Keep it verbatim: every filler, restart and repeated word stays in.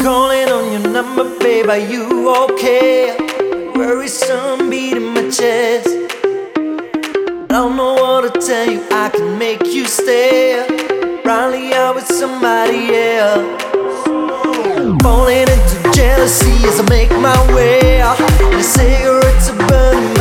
Calling on your number, babe, are you okay? Worrisome beat in my chest. I don't know what to tell you, I can make you stay. Probably out with somebody else. Falling into jealousy as I make my way. And the cigarettes are burning my